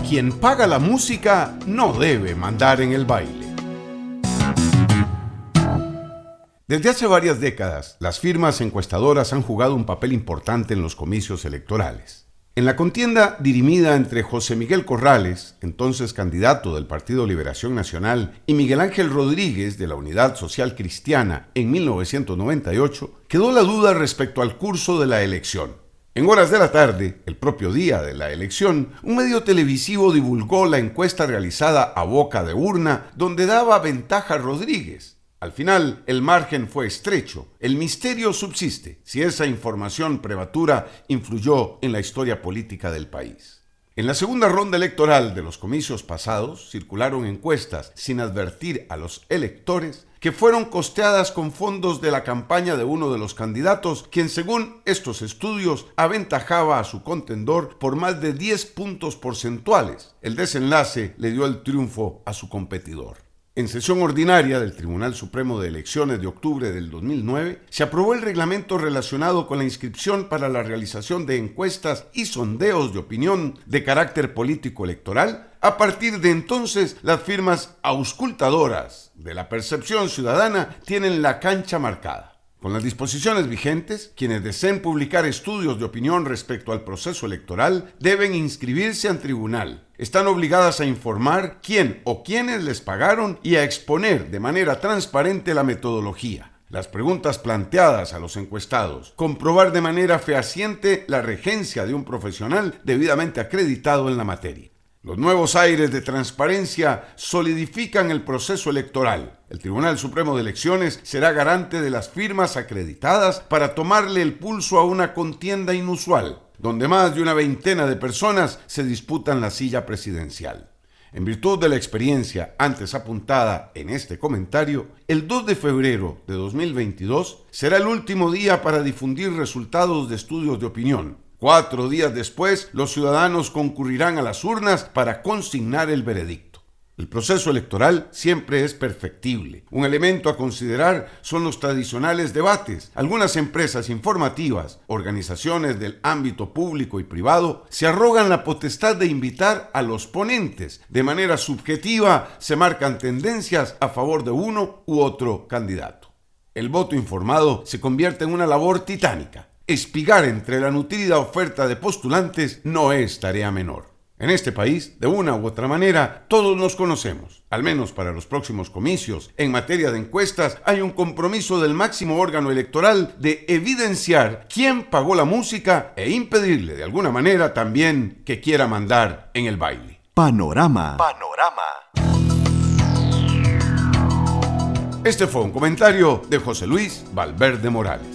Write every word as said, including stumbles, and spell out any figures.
Quien paga la música no debe mandar en el baile. Desde hace varias décadas, las firmas encuestadoras han jugado un papel importante en los comicios electorales. En la contienda dirimida entre José Miguel Corrales, entonces candidato del Partido Liberación Nacional, y Miguel Ángel Rodríguez de la Unidad Social Cristiana en mil novecientos noventa y ocho, quedó la duda respecto al curso de la elección. En horas de la tarde, el propio día de la elección, un medio televisivo divulgó la encuesta realizada a boca de urna, donde daba ventaja a Rodríguez. Al final, el margen fue estrecho. El misterio subsiste si esa información prematura influyó en la historia política del país. En la segunda ronda electoral de los comicios pasados, circularon encuestas sin advertir a los electores que fueron costeadas con fondos de la campaña de uno de los candidatos, quien según estos estudios aventajaba a su contendor por más de diez puntos porcentuales. El desenlace le dio el triunfo a su competidor. En sesión ordinaria del Tribunal Supremo de Elecciones de octubre del dos mil nueve, se aprobó el reglamento relacionado con la inscripción para la realización de encuestas y sondeos de opinión de carácter político electoral. A partir de entonces, las firmas auscultadoras de la percepción ciudadana tienen la cancha marcada. Con las disposiciones vigentes, quienes deseen publicar estudios de opinión respecto al proceso electoral deben inscribirse al tribunal. Están obligadas a informar quién o quiénes les pagaron y a exponer de manera transparente la metodología, las preguntas planteadas a los encuestados, comprobar de manera fehaciente la regencia de un profesional debidamente acreditado en la materia. Los nuevos aires de transparencia solidifican el proceso electoral. El Tribunal Supremo de Elecciones será garante de las firmas acreditadas para tomarle el pulso a una contienda inusual, donde más de una veintena de personas se disputan la silla presidencial. En virtud de la experiencia antes apuntada en este comentario, el dos de febrero de dos mil veintidós será el último día para difundir resultados de estudios de opinión. Cuatro días después, los ciudadanos concurrirán a las urnas para consignar el veredicto. El proceso electoral siempre es perfectible. Un elemento a considerar son los tradicionales debates. Algunas empresas informativas, organizaciones del ámbito público y privado, se arrogan la potestad de invitar a los ponentes. De manera subjetiva, se marcan tendencias a favor de uno u otro candidato. El voto informado se convierte en una labor titánica. Espigar entre la nutrida oferta de postulantes no es tarea menor. En este país, de una u otra manera, todos nos conocemos. Al menos para los próximos comicios, en materia de encuestas, hay un compromiso del máximo órgano electoral de evidenciar quién pagó la música e impedirle de alguna manera también que quiera mandar en el baile. Panorama. Panorama. Este fue un comentario de José Luis Valverde Morales.